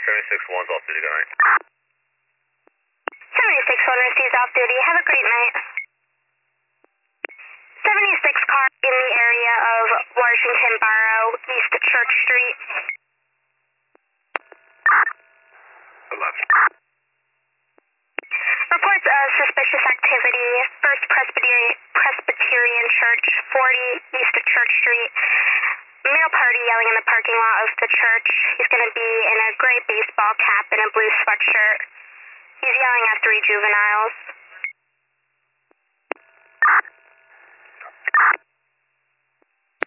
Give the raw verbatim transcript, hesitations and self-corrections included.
seventy-six one's off duty, good night. seventy-six one receives off duty. Have a great night. seventy-six car in the area of Washington Borough, East Church Street. eleven. Reports of suspicious activity, First Presbyterian, Presbyterian Church, forty East Church Street. Male party yelling in the parking lot of the church. He's going to be in a gray baseball cap and a blue sweatshirt. He's yelling at three juveniles.